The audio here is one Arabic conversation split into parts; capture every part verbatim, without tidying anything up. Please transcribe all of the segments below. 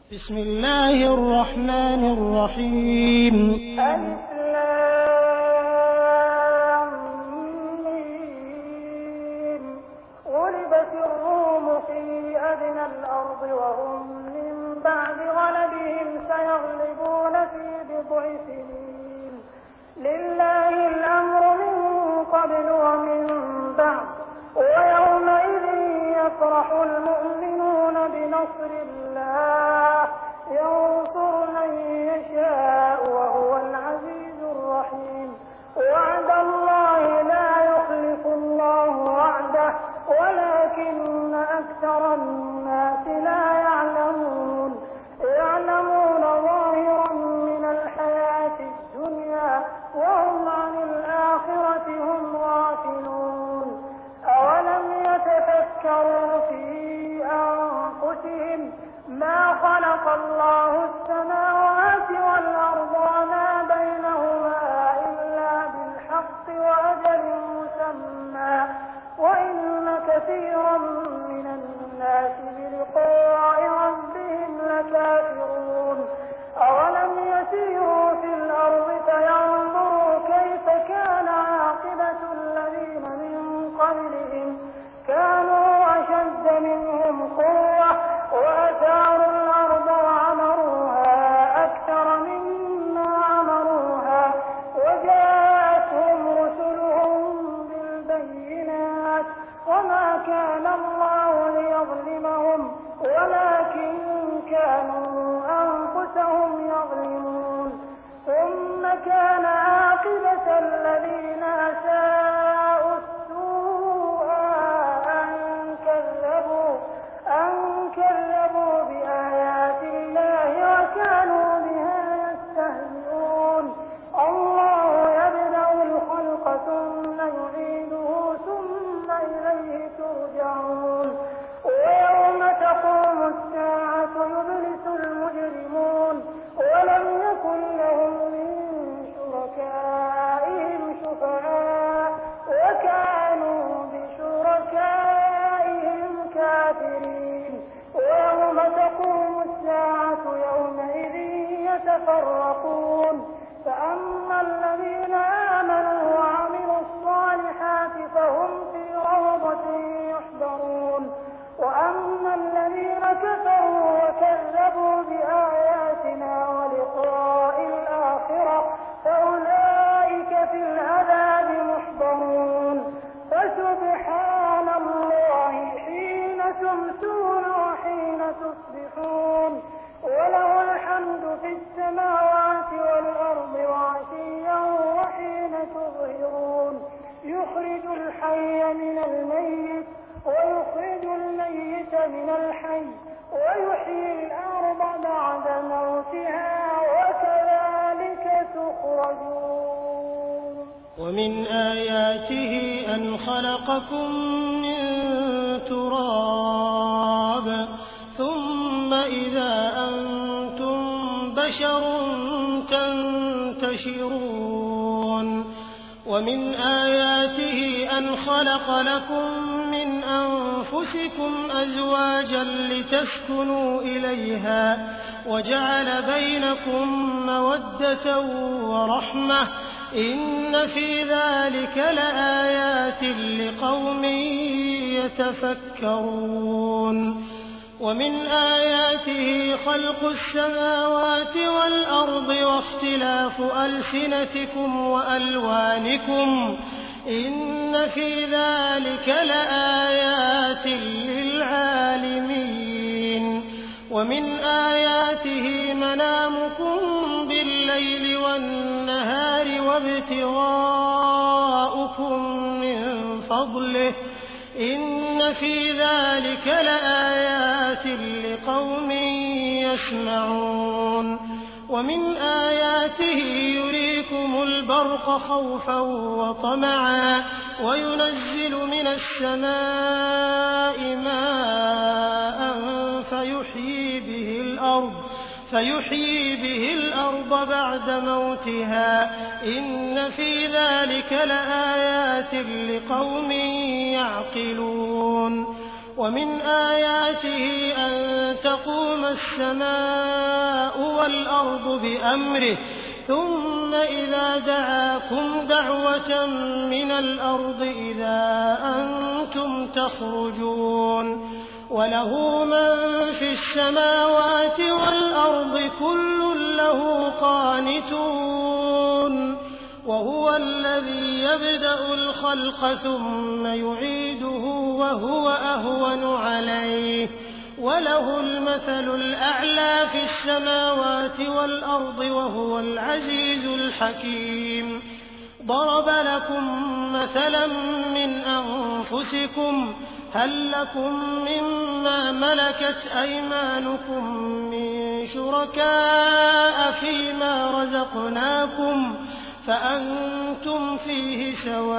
بسم الله الرحمن الرحيم. ألف لام ميم. غلبت الروم في أدنى الأرض وهم من بعد غلبهم سيغلبون في بضع سنين. لله الأمر من قبل ومن بعد ويومئذ يفرح المؤمنون بنصر الله ينصر من يشاء وهو العزيز الرحيم. وعد الله لا يخلف الله وعده ولكن أكثر الناس لا يعلمون. يعلمون ظاهرا من الحياة الدنيا وهم عن الآخرة هم غافلون. أولم يتفكروا في أنفسهم ما خلق الله السماوات والأرض وما بينهما إلا بالحق وأجل مسمى وإن كثيرا من الناس بلقاء ربهم لكافرون. أولم يسيروا في الأرض فينظروا كيف كان عاقبة الذين من قبلهم كانوا أشد منهم قوة وأثاروا الأرض وعمروها أكثر مما عمروها وجاءتهم رسلهم بالبينات وما كان الله ليظلمهم ولكن كانوا أنفسهم يظلمون. ثم كان عاقبة الذين أساءوا السوء أن كذبوا أن كذبوا بآيات الله وكانوا بها يستهزئون. الله يبدأ الخلق ثم يعيده ثم إليه ترجعون. ويوم تقوم الساعة يبلس المجرمون ولم يكن لهم من شركائهم شفعاء وكانوا بشركائهم كافرين. ويوم تقوم الساعة يومئذ يتفرقون. فأما الذين آمنوا وعملوا الصالحات فهم في روضة يحبرون وأما الذين كفروا وكذبوا بآياتنا ولقاء الآخرة فأولئك في العذاب محضرون. فسبحان الله حين تمسون وحين تصبحون وله الحمد في السماوات والأرض وعشيا وحين تظهرون. يخرج الحي من الميت ويخرج الميت من الحي ويحيي الأرض بعد موتها وكذلك تخرجون. ومن آياته أن خلقكم من تراب ثم إذا أنتم بشر تنتشرون. ومن آياته أن خلق لكم من أنفسكم أزواجا لتسكنوا إليها وجعل بينكم مودة ورحمة إن في ذلك لآيات لقوم يتفكرون. ومن آياته خلق السماوات والأرض واختلاف ألسنتكم وألوانكم إن في ذلك لآيات للعالمين. ومن آياته منامكم بالليل والنهار وابتغاؤكم من فضله إن في ذلك لآيات لقوم يسمعون. ومن آياته يريكم البرق خوفا وطمعا وينزل من السماء ماء فيحيي به الأرض فيحيي به الأرض بعد موتها إن في ذلك لآيات لقوم يعقلون. ومن آياته أن تقوم السماء والأرض بأمره ثم إذا دعاكم دعوة من الأرض إذا أنتم تخرجون وله من في السماوات والأرض كل له قانتون وهو الذي يبدأ الخلق ثم يعيده وهو أهون عليه وله المثل الأعلى في السماوات والأرض وهو العزيز الحكيم ضرب لكم مثلا من أنفسكم هل لكم مما ملكت أيمانكم من شركاء فيما رزقناكم فأنتم فيه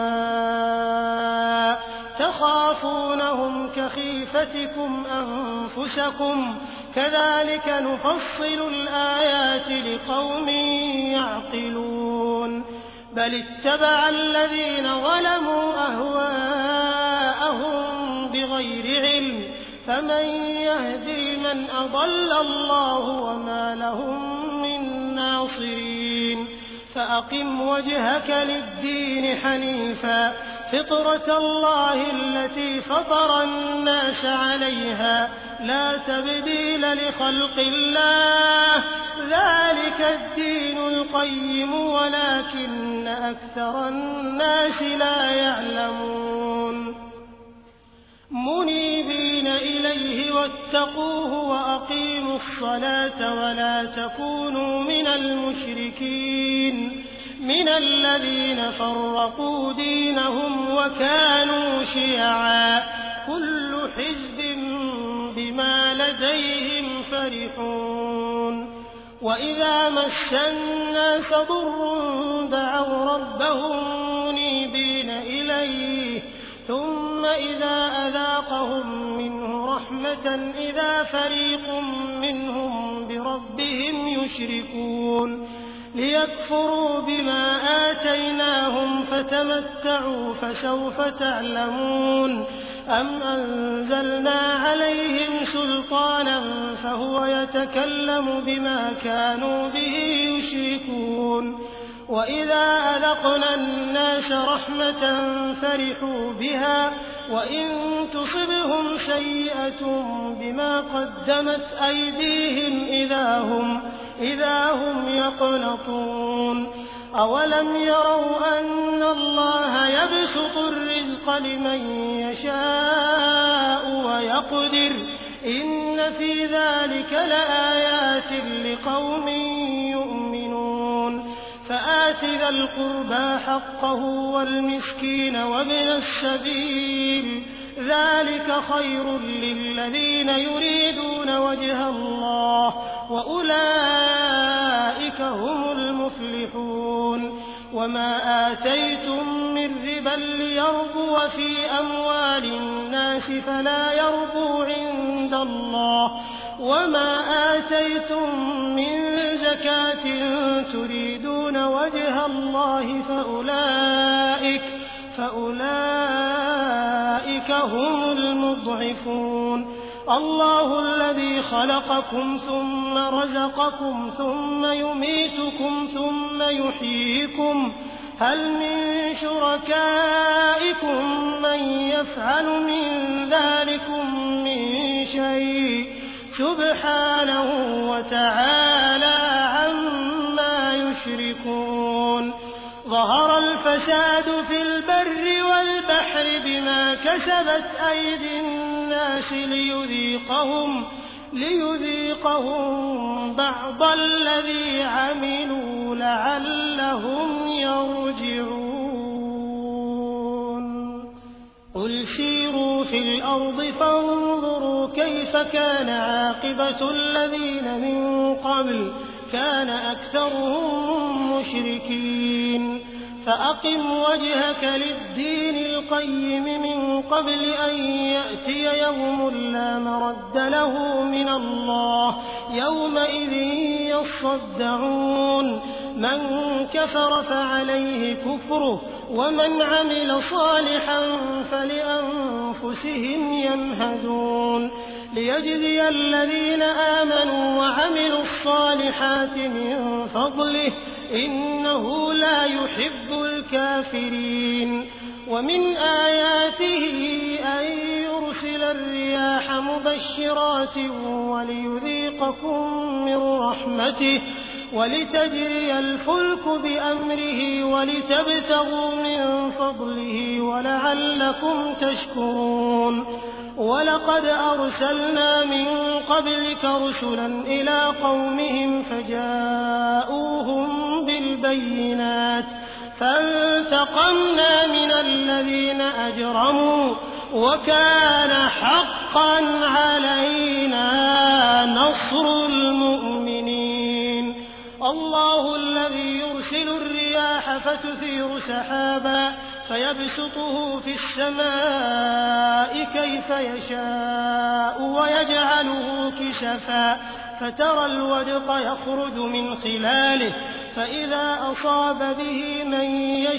سواء تخافونهم كخيفتكم أنفسكم كذلك نفصل الآيات لقوم يعقلون بل اتبع الذين ظلموا أهواءهم بغير علم فمن يهدي من أضل الله وما لهم من ناصرين فأقم وجهك للدين حنيفا فطرة الله التي فطر الناس عليها لا تبديل لخلق الله ذلك الدين القيم ولكن أكثر الناس لا يعلمون منيبين إليه واتقوه وأقيموا الصلاة ولا تكونوا من المشركين من الذين فرقوا دينهم وكانوا شيعا كل حزب بما لديهم فرحون وإذا مس الناس ضر دعوا ربهم منيبين إليه ثم إذا أذاقهم منه رحمة إذا فريق منهم بربهم يشركون ليكفروا بما آتيناهم فتمتعوا فسوف تعلمون أم أنزلنا عليهم سلطانا فهو يتكلم بما كانوا به يشركون وإذا أذقنا الناس رحمة فرحوا بها وإن تصبهم سيئة بما قدمت أيديهم إذا هم, إذا هم يقنطون أولم يروا أن الله يبسط الرزق لمن يشاء ويقدر إن في ذلك لآيات لقوم يؤمنون فآت ذا القربى حقه والمسكين وابن السبيل ذلك خير للذين يريدون وجه الله وأولئك هم المفلحون وما آتيتم من ربا ليربو في أموال الناس فلا يربو عند الله وما آتيتم من زكاة تريدون وجه الله فأولئك فأولئك هم المضعفون الله الذي خلقكم ثم رزقكم ثم يميتكم ثم يحييكم هل من شركائكم من يفعل من ذلكم من شيء سبحانه وتعالى عما يشركون ظهر الفساد في البر والبحر بما كسبت أيدي الناس ليذيقهم, ليذيقهم بعض الذي عملوا لعلهم يرجعون قل سيروا في الأرض فانظروا كيف كان عاقبة الذين من قبل كان أكثرهم مشركين فأقم وجهك للدين القيم من قبل أن يأتي يوم لا مرد له من الله يومئذ يصدعون من كفر فعليه كفره ومن عمل صالحا فلأنفسهم يمهدون ليجزي الذين آمنوا الصالحات من فضله إنه لا يحب الكافرين. ومن آياته أن يرسل الرياح مبشرات وليذيقكم من رحمته ولتجري الفلك بأمره ولتبتغوا من فضله ولعلكم تشكرون. ولقد أرسلنا من قبلك رسلا إلى قومهم فجاءوهم بالبينات فانتقمنا من الذين أجرموا وكان حقا علينا نصر المؤمنين. الله الذي يرسل الرياح فتثير سحابا فيبسطه في السماء كيف يشاء ويجعله كسفا فترى الودق يخرج من خلاله فإذا أصاب به من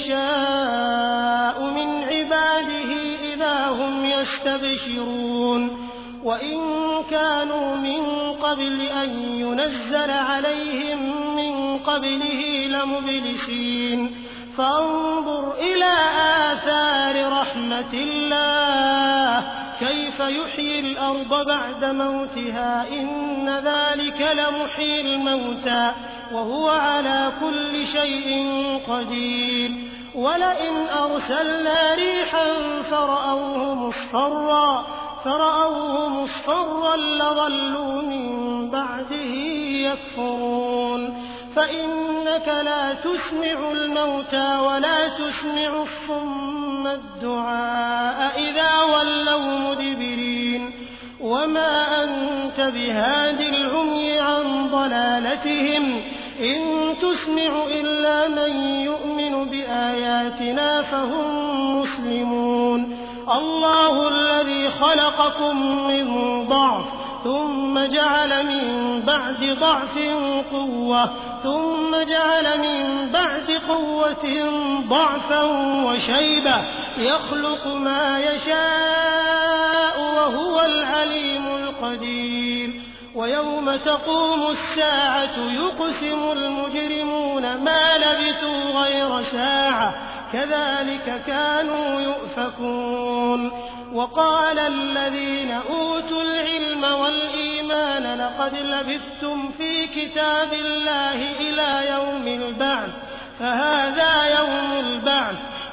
يشاء من عباده إذا هم يستبشرون. وإن كانوا من قبل أن ينزل عليهم من قبله لمبلسين. فانظر إلى آثار رحمة الله كيف يحيي الأرض بعد موتها إن ذلك لمحيي الموتى وهو على كل شيء قدير. ولئن أرسلنا ريحا فرأوه مصفرا فرأوه مصفرا لظلوا من بعده يكفرون. فإنك لا تسمع الموتى ولا تسمع الصم الدعاء إذا ولوا مدبرين. وما أنت بهاد العمي عن ضلالتهم إن تسمع إلا من يؤمن بآياتنا فهم مسلمون. الله الذي خلقكم من ضعف ثم جعل من بعد ضعف قوة ثم جعل من بعد قوة ضعفا وشيبة يخلق ما يشاء وهو العليم القدير. ويوم تقوم الساعة يقسم المجرمون ما لبثوا غير ساعة كذلك كانوا يؤفكون. وقال الذين أوتوا العلم والإيمان لقد لبثتم في كتاب الله إلى يوم البعث فهذا يوم البعث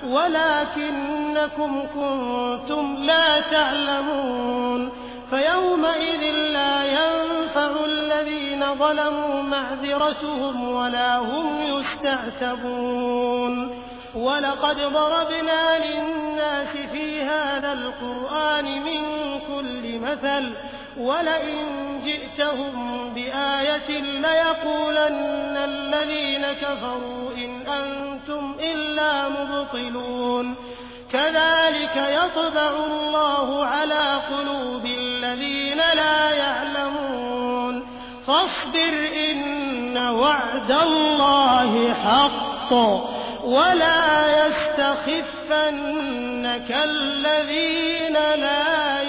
ولكنكم كنتم لا تعلمون. فيومئذ لا ينفع الذين ظلموا معذرتهم ولا هم يستعتبون. ولقد ضربنا للناس في هذا القرآن من كل مثل ولئن جئتهم بآية ليقولن الذين كفروا إن أنتم إلا مبطلون. كذلك يطبع الله على قلوب الذين لا يعلمون. فاصبر إن وعد الله حق ولا يستخفنك الذين لا